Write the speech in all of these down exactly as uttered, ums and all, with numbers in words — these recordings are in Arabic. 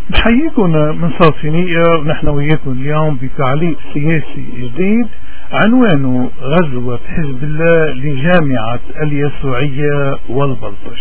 بحييكم من صافينية، ونحن وياكم اليوم بتعليق سياسي جديد عنوانه غزوة حزب الله لجامعة اليسوعية والبلطج.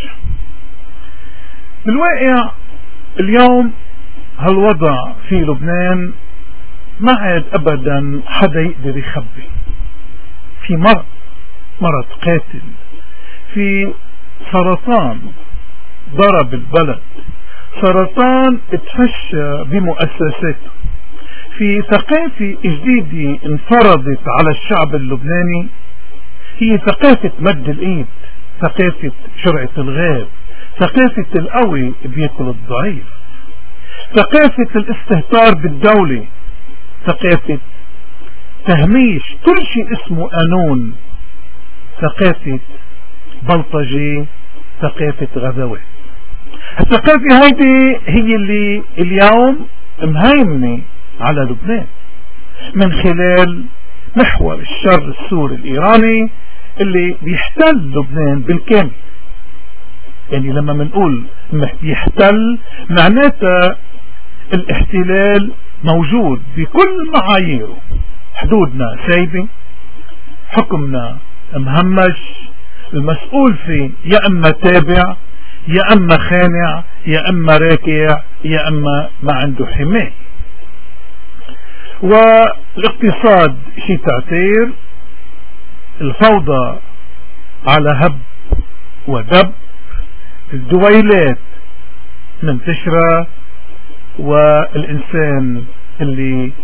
بالواقع اليوم هالوضع في لبنان ما عاد ابدا حدا يقدر يخبي. في مرض مرض قاتل، في سرطان ضرب البلد، سرطان اتفشى بمؤسساته، في ثقافة جديدة انفرضت على الشعب اللبناني، هي ثقافة مد الايد، ثقافة شرعة الغاب، ثقافة القوي بياكل الضعيف، ثقافة الاستهتار بالدولة، ثقافة تهميش كل شيء اسمه قانون، ثقافة بلطجة، ثقافة غزوات. الثقافة هيدي هي اللي اليوم مهيمنة على لبنان من خلال محور الشر السوري الإيراني اللي بيحتل لبنان بالكامل. يعني لما منقول يحتل معناتها الاحتلال موجود بكل معاييره، حدودنا سايبة، حكمنا مهمش، المسؤول فيه يا اما تابع يا اما خانع يا اما راكع يا اما ما عنده حماية. والاقتصاد شي تعتير، الفوضى على هب ودب، الدويلات منتشرة، والإنسان اللي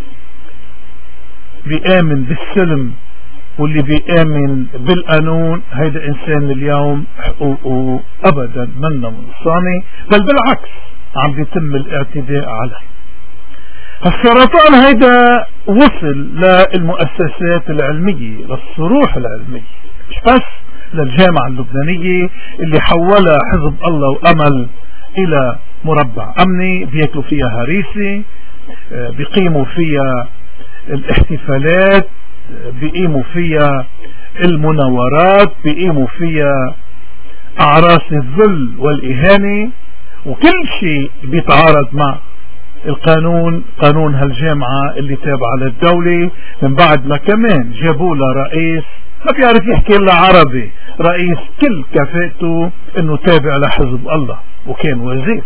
بيآمن بالسلم واللي بيآمن بالقانون هيدا إنسان اليوم حقوقه أبدا منا منصاني، بل بالعكس عم بيتم الاعتداء عليه. السرطان هيدا وصل للمؤسسات العلمية، للصروح العلمية، مش بس للجامعة اللبنانية اللي حولها حزب الله وأمل إلى مربع أمني بياكلوا فيها هريسي، بيقيموا فيها الاحتفالات، بيقيموا فيها المناورات، بيقيموا فيها أعراس الذل والإهانة، وكل شيء بيتعارض مع القانون، قانون هالجامعة اللي تابعة للدولة، من بعد ما كمان جابوا لها رئيس ما بيعرف يحكي إلا عربي، رئيس كل كفاءته انه تابع لحزب الله وكان وزير.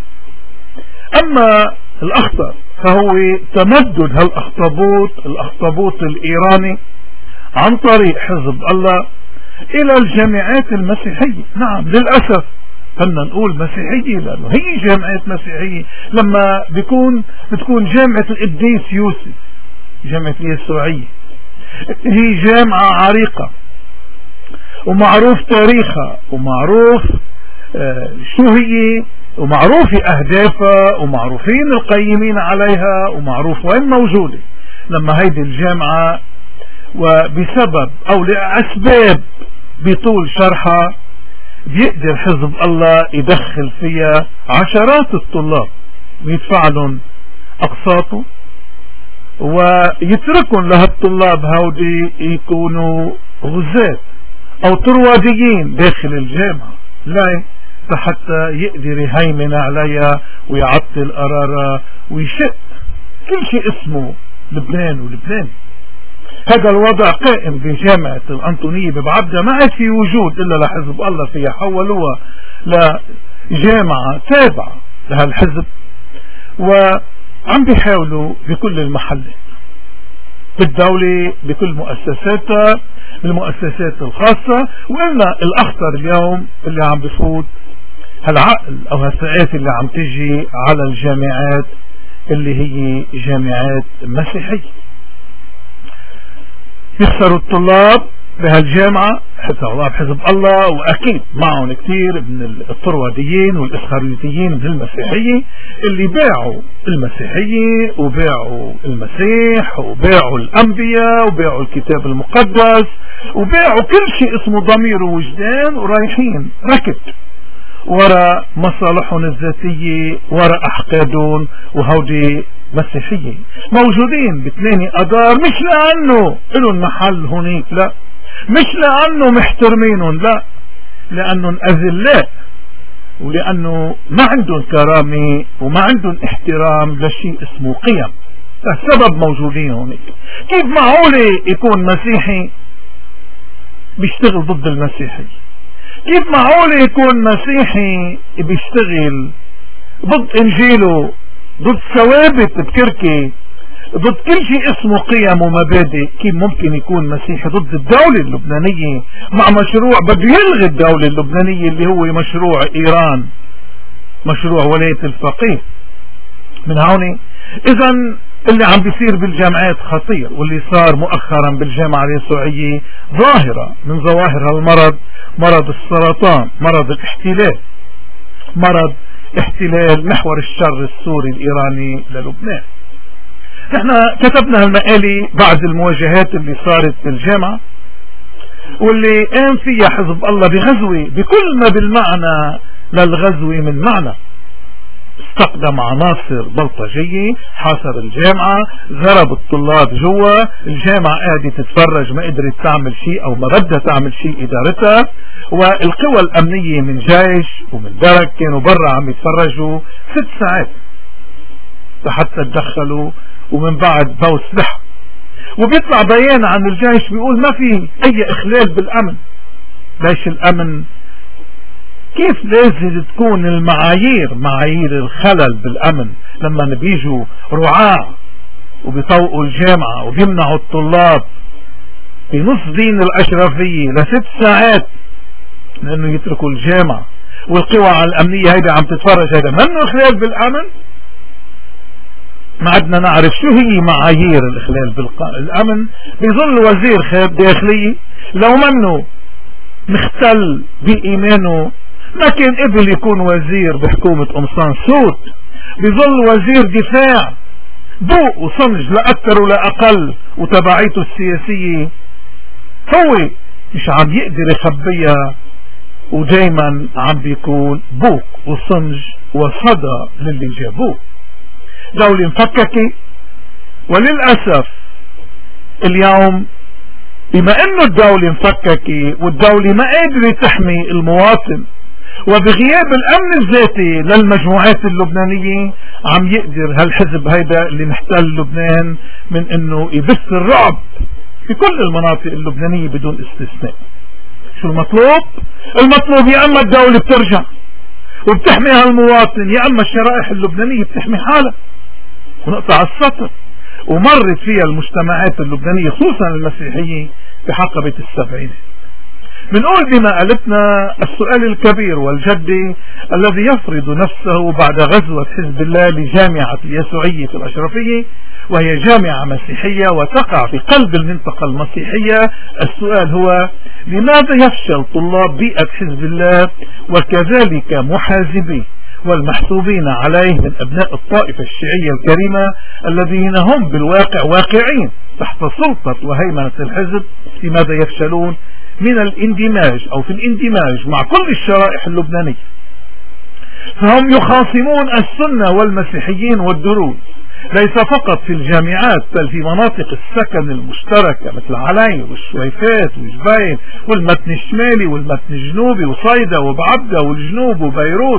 اما الاخطر فهو تمدد هالاخطبوط الاخطبوط الايراني عن طريق حزب الله الى الجامعات المسيحية. نعم للأسف بدنا نقول مسيحية لانه هي جامعات مسيحية، لما بيكون بتكون جامعة القديس يوسف، جامعة اليسوعية، هي جامعة عريقة ومعروف تاريخها ومعروف آه شو هي ومعروف أهدافها ومعروفين القيمين عليها ومعروف وين موجودة. لما هيدي الجامعة وبسبب أو لأسباب بطول شرحها بيقدر حزب الله يدخل فيها عشرات الطلاب ويدفع لهم أقساطه ويتركون لهالطلاب هودي يكونوا غزاة او طرواديين داخل الجامعة، لا حتى يقدر يهيمن عليها ويعطل قرارها ويشق كل شيء اسمه لبنان ولبنان. هذا الوضع قائم بجامعة الأنطونية ببعبدة، ما عاد في وجود إلا لحزب الله فيها، حولوها لجامعة تابعة لهالحزب وعم بيحاولوا بكل المحلات بالدولة بكل مؤسساتها بالمؤسسات الخاصة. وإلا الأخطر اليوم اللي عم بفوت هالعقل أو هالثقافة اللي عم تجي على الجامعات اللي هي جامعات مسيحية. يخسروا الطلاب بهالجامعة طلاب حزب الله، وأكيد معهم كتير من الطرواديين والإسخاريتيين من المسيحية اللي باعوا المسيحية وباعوا المسيح وباعوا الأنبياء وباعوا الكتاب المقدس وباعوا كل شيء اسمه ضمير ووجدان، ورايحين ركض وراء مصالحهم الذاتية وراء أحقادهم. وهودي مسيحية موجودين بثمانية أدار مش لأنه لهم محل هناك، لا، مش لأنه محترمينهم، لا، لأنهم أذلاء ولأنه ما عندهم كرامة وما عندهم احترام لشيء اسمه قيم. السبب موجودين هونيك. كيف معقولة يكون مسيحي بيشتغل ضد المسيحي؟ كيف معقولة يكون مسيحي بيشتغل ضد انجيله، ضد ثوابت بكركي، ضد كل شيء اسمه قيم ومبادئ؟ كيف ممكن يكون مسيحي ضد الدولة اللبنانية مع مشروع بده يلغي الدولة اللبنانية اللي هو مشروع ايران، مشروع ولاية الفقيه؟ من هون اذا اللي عم بيصير بالجامعات خطير، واللي صار مؤخرا بالجامعة اليسوعية ظاهرة من ظواهر المرض، مرض السرطان، مرض الاحتلال، مرض احتلال محور الشر السوري الإيراني للبنان. نحن كتبنا هالمقالة بعد المواجهات اللي صارت بالجامعة، واللي قام فيها حزب الله بغزوة بكل ما بالمعنى للغزوة من معنى. استقدم عناصر بلطجية، حاصر الجامعة، ضرب الطلاب جوا الجامعة، قاعدة تتفرج، ما قدرت تعمل شيء او ما بدها تعمل شيء ادارتها، والقوى الامنية من جيش ومن درك كانوا برا عم يتفرجوا ست ساعات لحتى تدخلوا، ومن بعد بو سلاح. وبيطلع بيان عن الجيش بيقول ما في اي اخلال بالامن. ليش الامن؟ كيف لازم تكون المعايير، معايير الخلل بالامن؟ لما بيجوا رعاة وبيطوقوا الجامعة وبيمنعوا الطلاب في نص دين الاشرفية لست ساعات لانه يتركوا الجامعة، والقوى الامنية هيدا عم تتفرج، هيدا منه اخلال بالامن؟ ما عدنا نعرف شو هي معايير الاخلال بالامن. بيظل وزير داخلية لو منه مختل بايمانه ما كان قبل يكون وزير بحكومة قمصان سود. بيظل وزير دفاع بوق وصمج لا اكثر ولا اقل، وتبعيته السياسية هو مش عم يقدر يخبيها، ودايما عم بيكون بوق وصمج وصدى للي جابوه. دولة مفككة، وللأسف اليوم بما انه الدولة مفككة والدولة ما قادرة تحمي المواطن، وبغياب الامن الذاتي للمجموعات اللبنانية، عم يقدر هالحزب هيدا اللي محتل لبنان من انه يبث الرعب في كل المناطق اللبنانية بدون استثناء. شو المطلوب؟ المطلوب يا اما الدولة بترجع وبتحمي هالمواطن، يا اما الشرائح اللبنانية بتحمي حالها ونقطع السطر. ومرت فيها المجتمعات اللبنانية خصوصا المسيحية بحقبة السبعينات. بنقول بمقالتنا السؤال الكبير والجدي الذي يفرض نفسه بعد غزوة حزب الله لجامعة اليسوعية في الأشرفية، وهي جامعة مسيحية وتقع في قلب المنطقة المسيحية. السؤال هو: لماذا يفشل طلاب بيئة حزب الله وكذلك محازبيه والمحسوبين عليه من أبناء الطائفة الشيعية الكريمة الذين هم بالواقع واقعين تحت سلطة وهيمنة الحزب؟ لماذا يفشلون من الاندماج أو في الاندماج مع كل الشرائح اللبنانية؟ فهم يخاصمون السنة والمسيحيين والدروز، ليس فقط في الجامعات بل في مناطق السكن المشتركة مثل علي والشويفات وجبين والمتن الشمالي والمتن الجنوبي وصيدا وبعبدة والجنوب وبيروت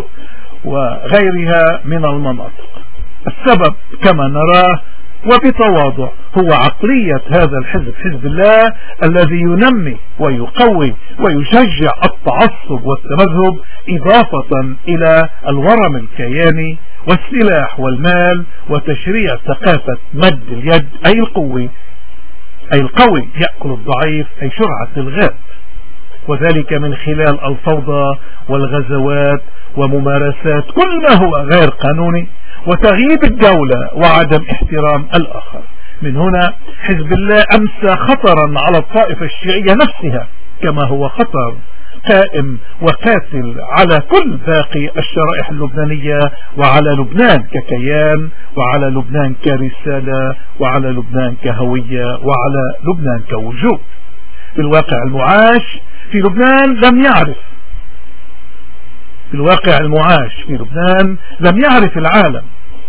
وغيرها من المناطق. السبب كما نراه وبتواضع هو عقلية هذا الحزب، حزب الله، الذي ينمي ويقوي ويشجع التعصب والتمذهب إضافة إلى الورم الكياني والسلاح والمال وتشريع ثقافة مد اليد، أي القوي أي القوي يأكل الضعيف، أي شرعة الغاب، وذلك من خلال الفوضى والغزوات وممارسات كل ما هو غير قانوني وتغييب الدولة وعدم احترام الآخر. من هنا حزب الله أمسى خطرا على الطائفة الشيعية نفسها، كما هو خطر قائم وقاتل على كل باقي الشرائح اللبنانية وعلى لبنان ككيان وعلى لبنان كرسالة وعلى لبنان كهوية وعلى لبنان كوجود. بالواقع المعاش في لبنان لم يعرف في الواقع المعاش في لبنان لم يعرف العالم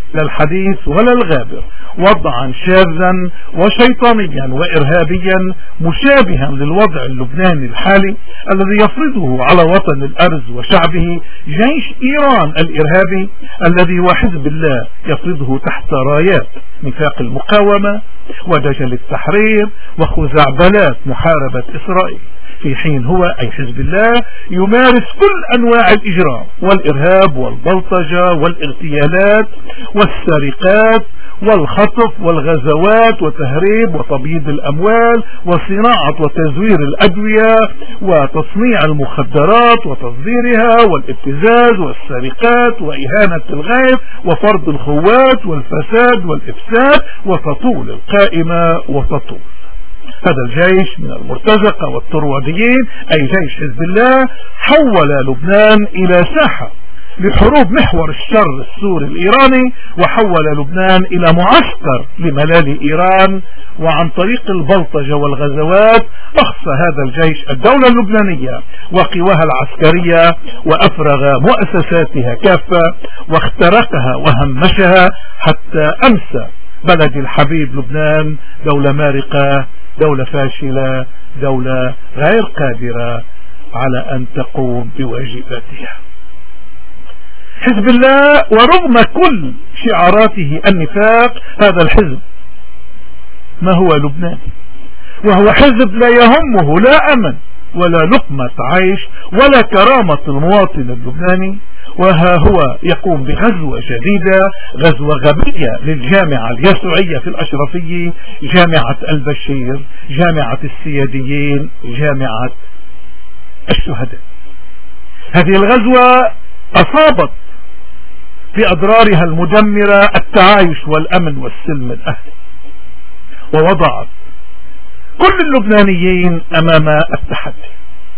لا الحديث ولا الغابر، وضعا شاذا وشيطانيا وإرهابيا مشابها للوضع اللبناني الحالي الذي يفرضه على وطن الأرز وشعبه جيش إيران الإرهابي الذي هو حزب الله يفرضه تحت رايات نفاق المقاومة ودجل التحرير وخزعبلات محاربة إسرائيل، في حين هو أي حزب الله يمارس كل أنواع الإجرام والإرهاب والبلطجة والاغتيالات والسرقات والخطف والغزوات وتهريب وتبييض الأموال وصناعة وتزوير الأدوية وتصنيع المخدرات وتصديرها والابتزاز والسرقات وإهانة الغير وفرض الخوات والفساد والإفساد، وتطول القائمة وتطول. هذا الجيش من المرتزقة والطرواديين أي جيش حزب الله حول لبنان إلى ساحة لحروب محور الشر السوري الإيراني، وحول لبنان إلى معسكر لملال إيران، وعن طريق البلطجة والغزوات أخفى هذا الجيش الدولة اللبنانية وقواها العسكرية وأفرغ مؤسساتها كافة واخترقها وهمشها حتى أمسى بلد الحبيب لبنان دولة مارقة، دولة فاشلة، دولة غير قادرة على أن تقوم بواجباتها. حزب الله ورغم كل شعاراته النفاق هذا الحزب ما هو لبناني، وهو حزب لا يهمه لا أمن ولا لقمة عيش ولا كرامة المواطن اللبناني، وها هو يقوم بغزوة جديدة، غزوة غبية للجامعة اليسوعية في الأشرفية، جامعة البشير، جامعة السياديين، جامعة الشهداء. هذه الغزوة أصابت في أضرارها المدمرة التعايش والأمن والسلم الأهلي، ووضعت كل اللبنانيين أمام التحدي.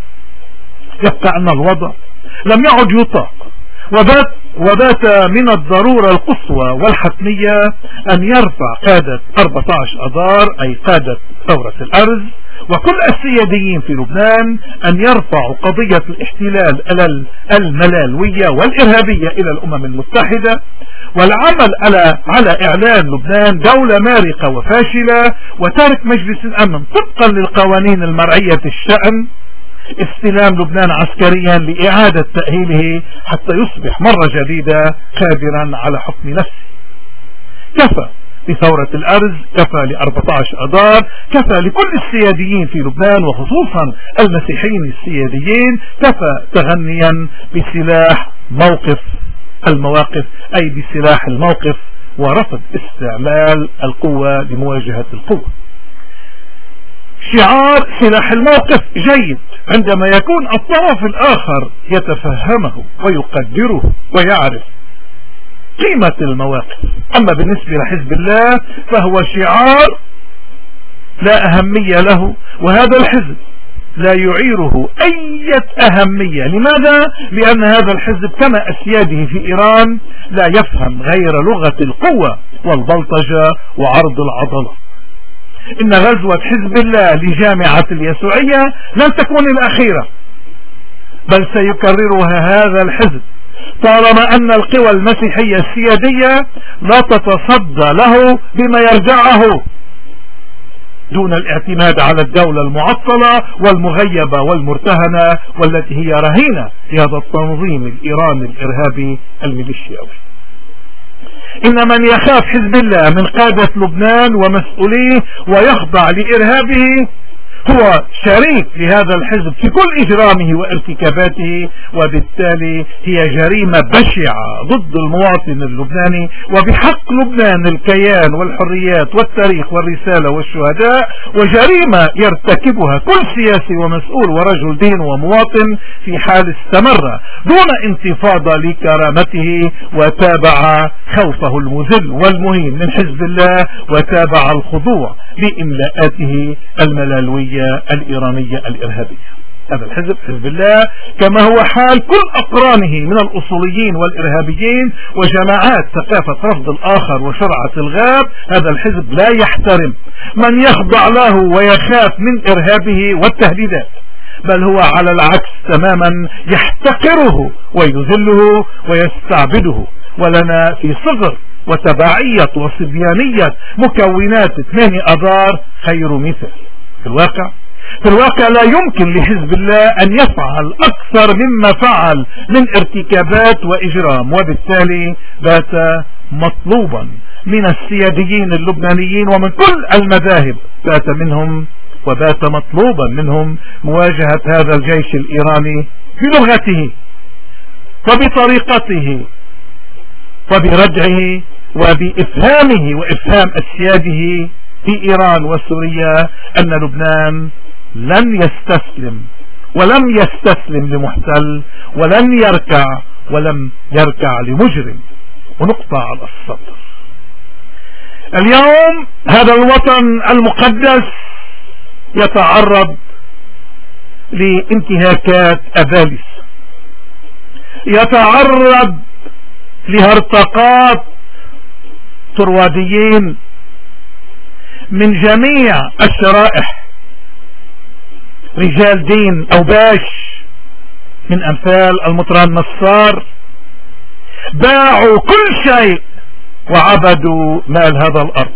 يبقى أن الوضع لم يعد يطاق، وبات, وبات من الضرورة القصوى والحتمية أن يرفع قادة أربعة عشر أذار أي قادة ثورة الأرز وكل السياديين في لبنان أن يرفعوا قضية الاحتلال الملالوية والإرهابية إلى الأمم المتحدة، والعمل على, على إعلان لبنان دولة مارقة وفاشلة، وترك مجلس الأمن طبقا للقوانين المرعية الشأن استلام لبنان عسكريا لإعادة تأهيله حتى يصبح مرة جديدة قادرا على حكم نفسه. كفى لثورة الأرز، كفى لأربعة عشر أذار، كفى لكل السياديين في لبنان وخصوصا المسيحيين السياديين، كفى تغنيا بسلاح موقف المواقف أي بسلاح الموقف ورفض استعمال القوة لمواجهة القوة. شعار سلاح الموقف جيد عندما يكون الطرف الآخر يتفهمه ويقدره ويعرف قيمة المواقف، أما بالنسبة لحزب الله فهو شعار لا أهمية له، وهذا الحزب لا يعيره أي أهمية. لماذا؟ لأن هذا الحزب كما أسياده في إيران لا يفهم غير لغة القوة والبلطجة وعرض العضلة. إن غزوة حزب الله لجامعة اليسوعية لن تكون الأخيرة، بل سيكررها هذا الحزب طالما أن القوى المسيحية السيادية لا تتصدى له بما يرجعه دون الاعتماد على الدولة المعطلة والمغيبة والمرتهنة والتي هي رهينة لهذا التنظيم الإيراني الإرهابي الميليشياوي. إن من يخاف حزب الله من قادة لبنان ومسؤوليه ويخضع لإرهابه هو شريك لهذا الحزب في كل إجرامه وارتكاباته، وبالتالي هي جريمة بشعة ضد المواطن اللبناني وبحق لبنان الكيان والحريات والتاريخ والرسالة والشهداء، وجريمة يرتكبها كل سياسي ومسؤول ورجل دين ومواطن في حال استمر دون انتفاضة لكرامته وتابع خوفه المذل والمهين من حزب الله وتابع الخضوع لإملاءاته الملالوية الإيرانية الإرهابية. هذا الحزب حزب الله كما هو حال كل أقرانه من الأصوليين والإرهابيين وجماعات ثقافة رفض الآخر وشرعة الغاب، هذا الحزب لا يحترم من يخضع له ويخاف من إرهابه والتهديدات. بل هو على العكس تماما يحتقره ويذله ويستعبده. ولنا في صغر وتبعية وصبيانية مكونات اثنين أذار خير مثال. في الواقع في الواقع لا يمكن لحزب الله أن يفعل أكثر مما فعل من ارتكابات وإجرام، وبالتالي بات مطلوبا من السياديين اللبنانيين ومن كل المذاهب، بات منهم وبات مطلوبا منهم مواجهة هذا الجيش الإيراني بلغته وبطريقته وبردعه وبإفهامه وإفهام أسياده في إيران وسوريا أن لبنان لن يستسلم ولم يستسلم لمحتل ولن يركع ولم يركع لمجرم. ونقطع على السطر. اليوم هذا الوطن المقدس يتعرض لانتهاكات أباليس، يتعرض لهرطقات طرواديين من جميع الشرائح، رجال دين أوباش من أمثال المطران نصار باعوا كل شيء وعبدوا مال هذا الأرض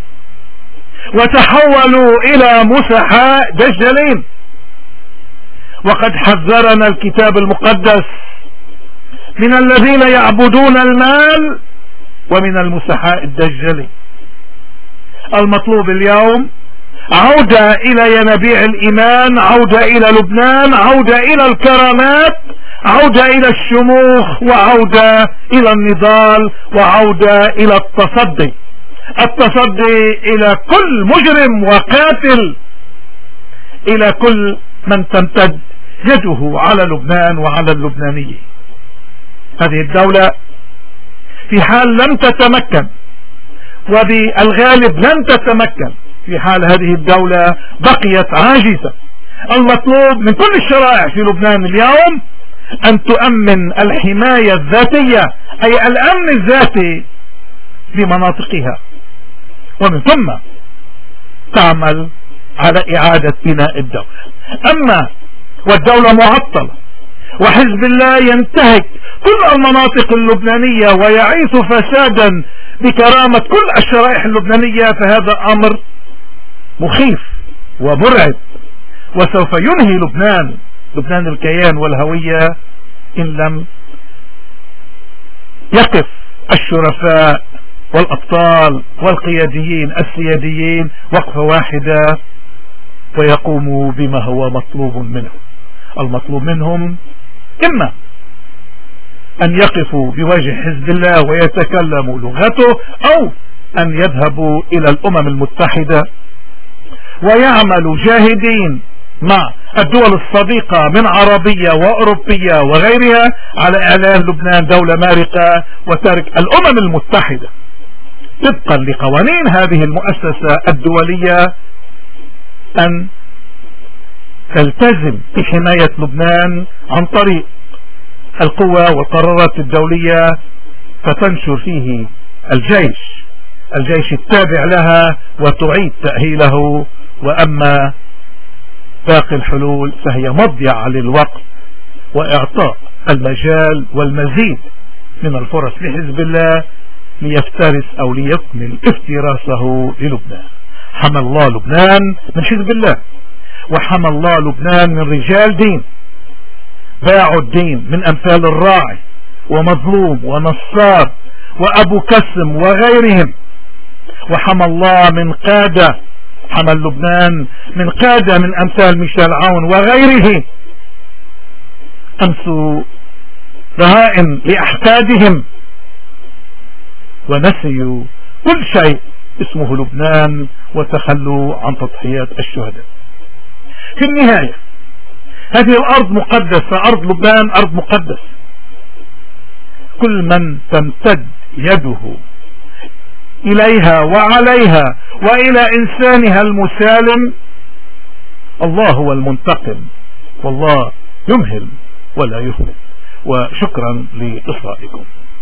وتحولوا إلى مسحاء دجالين. وقد حذرنا الكتاب المقدس من الذين يعبدون المال ومن المسحاء الدجالين. المطلوب اليوم عودة إلى ينابيع الإيمان، عودة إلى لبنان، عودة إلى الكرامات، عودة إلى الشموخ، وعودة إلى النضال، وعودة إلى التصدي التصدي إلى كل مجرم وقاتل، إلى كل من تمتد يده على لبنان وعلى اللبنانيين. هذه الدولة في حال لم تتمكن، وبالغالب لن تتمكن، في حال هذه الدولة بقيت عاجزة. المطلوب من كل الشرائع في لبنان اليوم أن تؤمن الحماية الذاتية، أي الأمن الذاتي لمناطقها، ومن ثم تعمل على إعادة بناء الدولة. أما والدولة معطلة وحزب الله ينتهك كل المناطق اللبنانية ويعيث فسادا بكرامة كل الشرائح اللبنانية، فهذا أمر مخيف ومرعب، وسوف ينهي لبنان لبنان الكيان والهوية إن لم يقف الشرفاء والأبطال والقياديين السياديين وقفة واحدة ويقوموا بما هو مطلوب منهم. المطلوب منهم إما أن يقفوا بوجه حزب الله ويتكلموا لغته، أو أن يذهبوا إلى الأمم المتحدة ويعملوا جاهدين مع الدول الصديقة من عربية وأوروبية وغيرها على إعلان لبنان دولة مارقة، وترك الأمم المتحدة طبقا لقوانين هذه المؤسسة الدولية أن تلتزم بحماية لبنان عن طريق القوى والقرارات الدولية، فتنشر فيه الجيش الجيش التابع لها وتعيد تأهيله. وأما باقي الحلول فهي مضيعة للوقت وإعطاء المجال والمزيد من الفرص لحزب الله ليفترس أو ليكمل افتراسه للبنان. حمى الله لبنان من حزب الله، وحمى الله لبنان من رجال دين باعوا الدين من أمثال الراعي ومظلوم ونصار وأبو كسم وغيرهم، وحمى الله من قادة، حمى لبنان من قادة من أمثال ميشيل عون وغيره أمسوا رهائن لأحفادهم ونسيوا كل شيء اسمه لبنان وتخلوا عن تضحيات الشهداء. في النهاية هذه الأرض مقدسة، أرض لبنان أرض مقدسة. كل من تمتد يده إليها وعليها وإلى إنسانها المسالم، الله هو المنتقم، والله يمهل ولا يهمل. وشكرا لإصغائكم.